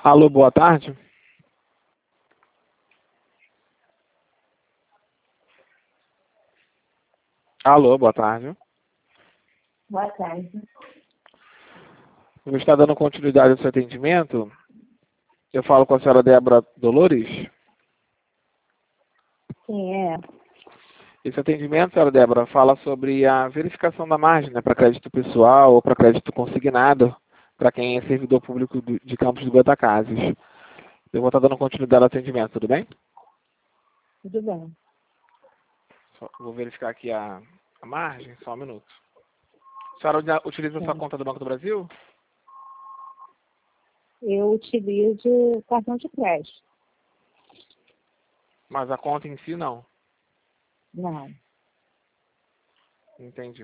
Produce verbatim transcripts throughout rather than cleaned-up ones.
Alô, boa tarde. Alô, boa tarde. Boa tarde. Eu estou dando continuidade ao seu atendimento. Eu falo com a senhora Débora Dolores. Quem é? Esse atendimento, senhora Débora, fala sobre a verificação da margem, né, para crédito pessoal ou para crédito consignado, para quem é servidor público do- de Campos do Goitacazes. Eu vou estar dando continuidade ao atendimento, tudo bem? Tudo bem. Só vou verificar aqui a, a margem, só um minuto. A senhora usa- utiliza a sua Sim. conta do Banco do Brasil? Eu utilizo cartão de crédito. Mas a conta em si não. Não. Entendi.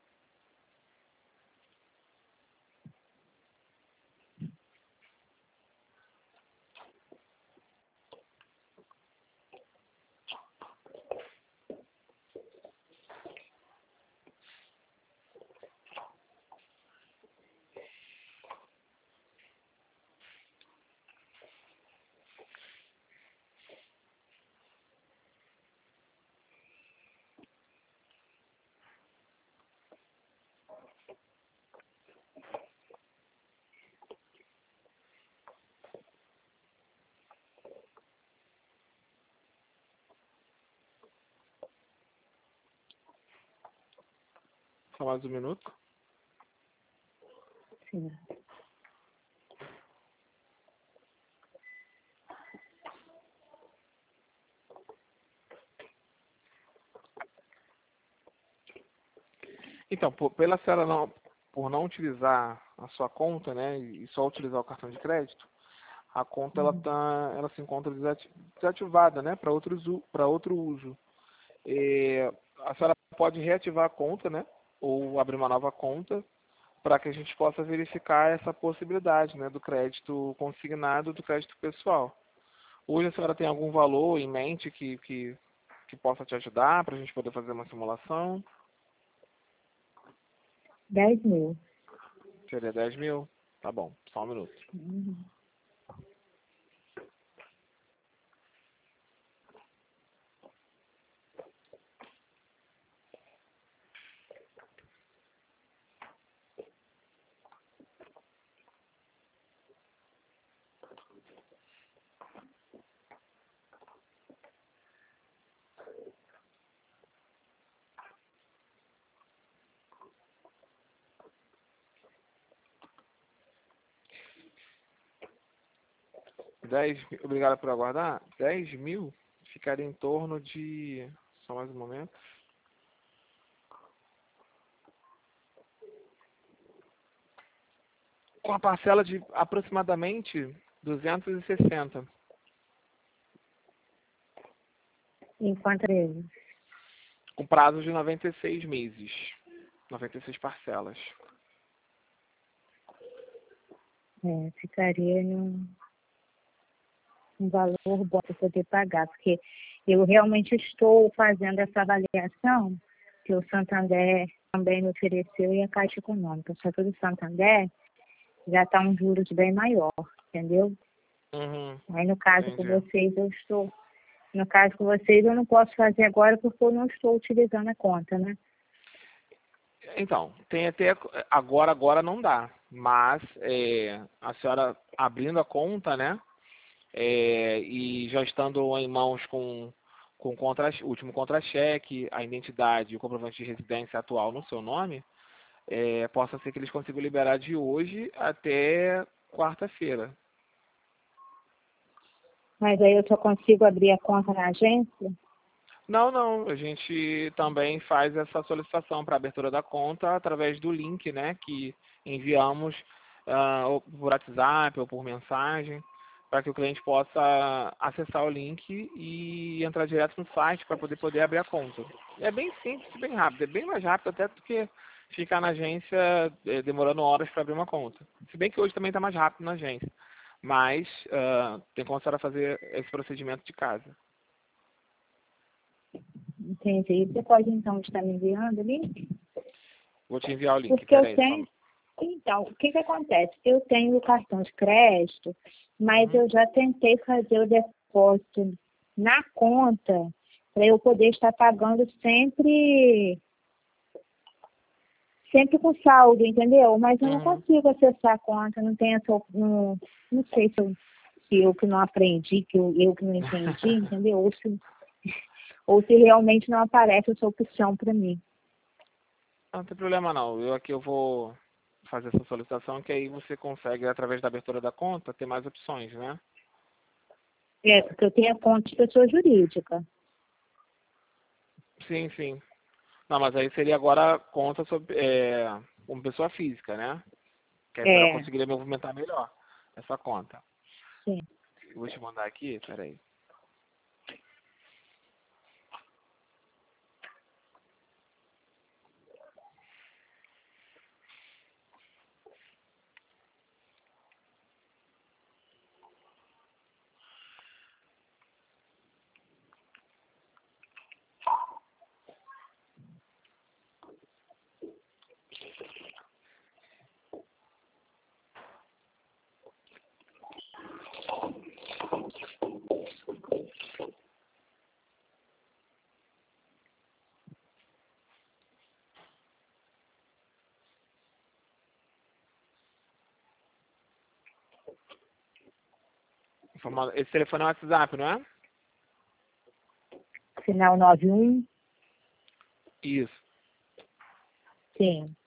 Só mais um minuto. Sim. Então, por, pela senhora não, por não utilizar a sua conta, né, e só utilizar o cartão de crédito, a conta ela Uhum. tá, ela se encontra desati- desativada, né, para outro uso, para outro uso. É, a senhora pode reativar a conta, né, ou abrir uma nova conta para que a gente possa verificar essa possibilidade, né, do crédito consignado, do crédito pessoal. Hoje a senhora tem algum valor em mente que que, que possa te ajudar para a gente poder fazer uma simulação? dez mil. Seria dez mil? Tá bom, só um minuto. Uhum. dez mil, obrigado por aguardar. dez mil ficaria em torno de. Só mais um momento. Com a parcela de aproximadamente duzentos e sessenta. Enquanto ele. Com prazo de noventa e seis meses. noventa e seis parcelas. É, ficaria num, um valor bom para poder pagar, porque eu realmente estou fazendo essa avaliação que o Santander também me ofereceu e a Caixa Econômica. Só que o Santander já está um juros bem maior, entendeu? Uhum, Aí no caso com entendi. vocês eu estou, no caso com vocês eu não posso fazer agora porque eu não estou utilizando a conta, né? Então, tem até. Agora, agora não dá. Mas é, a senhora abrindo a conta, né? É, e já estando em mãos com com o contra, último contra-cheque, a identidade e o comprovante de residência atual no seu nome, é, possa ser que eles consigam liberar de hoje até quarta-feira. Mas aí eu só consigo abrir a conta na agência? Não, não, a gente também faz essa solicitação para abertura da conta através do link, né, que enviamos ah, ou por WhatsApp ou por mensagem, para que o cliente possa acessar o link e entrar direto no site para poder poder abrir a conta. É bem simples e bem rápido, é bem mais rápido até do que ficar na agência eh, demorando horas para abrir uma conta. Se bem que hoje também está mais rápido na agência, mas ah, tem como a senhora fazer esse procedimento de casa. Entendi. Você pode então estar me enviando o link? Vou te enviar o link, Porque eu peraí, só, tenho, Então, o que que acontece? Eu tenho o cartão de crédito, mas Uhum. eu já tentei fazer o depósito na conta para eu poder estar pagando sempre, sempre com saldo, entendeu? Mas eu não Uhum. consigo acessar a conta, não tenho essa, op- não, não sei se eu, se eu que não aprendi, que eu, eu que não entendi, entendeu? Ou se, ou se realmente não aparece essa opção para mim. Não tem problema não. Eu aqui eu vou fazer essa solicitação, que aí você consegue, através da abertura da conta, ter mais opções, né? É, porque eu tenho a conta de pessoa jurídica. Sim, sim. Não, mas aí seria agora conta sobre, é, como pessoa física, né? Que aí a senhora É, conseguiria movimentar melhor essa conta. sim. Eu vou te mandar aqui, peraí. Informa- Esse telefone é o WhatsApp, não é? Final nove um, Isso. sim.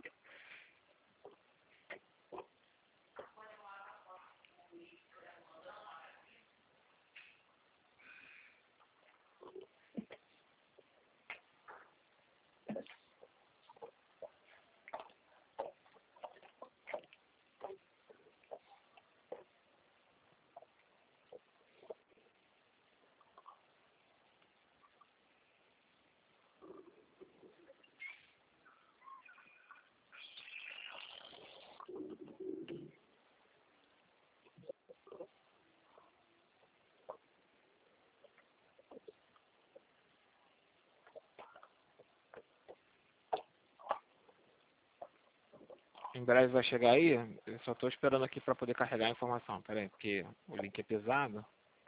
Em breve vai chegar aí. Eu só estou esperando aqui para poder carregar a informação. Peraí, porque o link é pesado.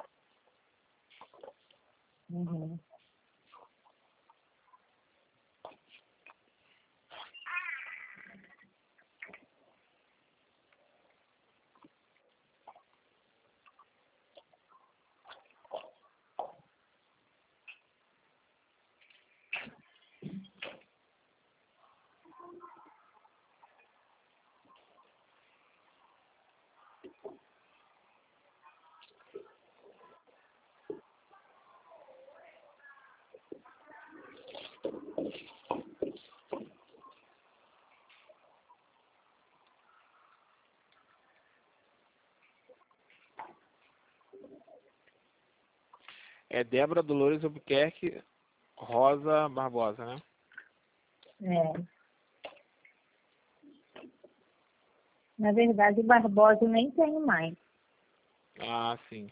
Uhum. É Débora Dolores Albuquerque Rosa Barbosa, né? É. Na verdade, o Barbosa eu nem tenho mais. Ah, sim.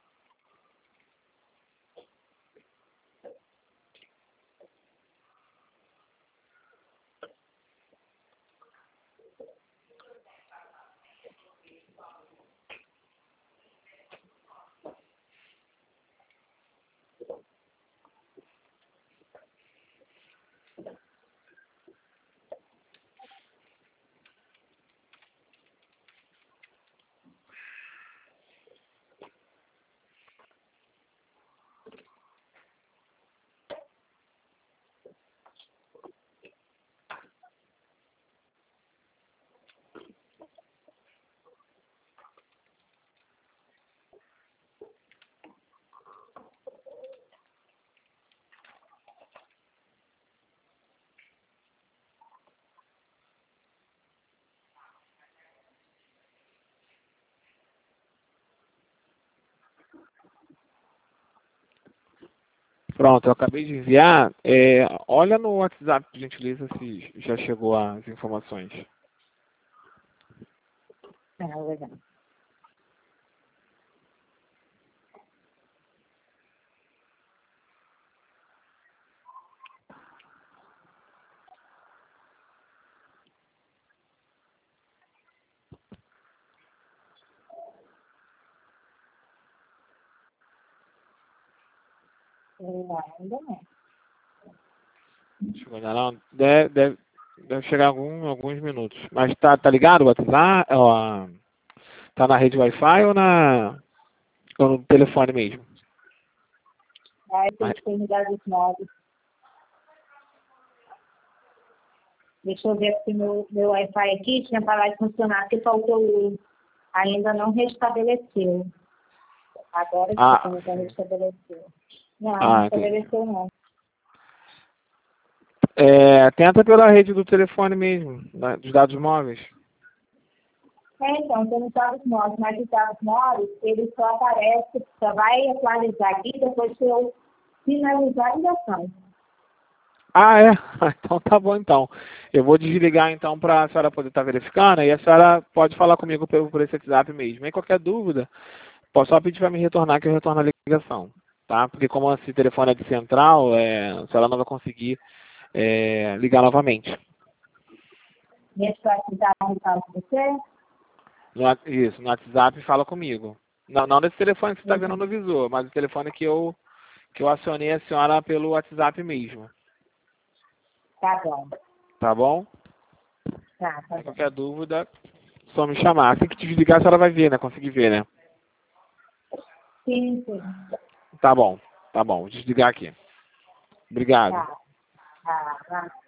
Pronto, eu acabei de enviar. É, olha no WhatsApp, por gentileza, se já chegou as informações. É, legal. É, ainda não. Deixa eu olhar lá. Deve, deve, deve chegar algum, alguns minutos. Mas tá, tá ligado o WhatsApp? Ó, tá na rede Wi-Fi ou, na, ou no telefone mesmo? Aí tem Mas- que ter dados novos. Deixa eu ver se meu, meu Wi-Fi aqui tinha parado de funcionar, porque faltou luz. Ainda não restabeleceu. Agora Ah, sim, já restabeleceu. Não, não ah, entendi. restabeleceu não. É, tenta pela rede do telefone mesmo, da- dos dados móveis. É, então, tem os dados novos, mas os dados novos, ele só aparece, só vai atualizar aqui depois que eu finalizar a ligação. Ah, é? Então tá bom então. Eu vou desligar então para a senhora poder estar verificando e a senhora pode falar comigo por, por esse WhatsApp mesmo. E qualquer dúvida, posso só pedir para me retornar que eu retorno a ligação, tá? Porque como esse telefone é de central, é, a senhora não vai conseguir é, ligar novamente. Nesse WhatsApp eu falo com você? No, wa- isso, no WhatsApp fala comigo. Não, não nesse telefone que você está vendo Uhum. no visor, mas o telefone que eu, que eu acionei a senhora pelo WhatsApp mesmo. Tá bom. Tá bom? Tá, tá bom. Qualquer dúvida, só me chamar. Assim que te desligar, a senhora vai ver, né? Conseguir ver, né? Sim, sim. Tá bom, tá bom. Vou desligar aqui. Obrigado. Tá. Tá, tá.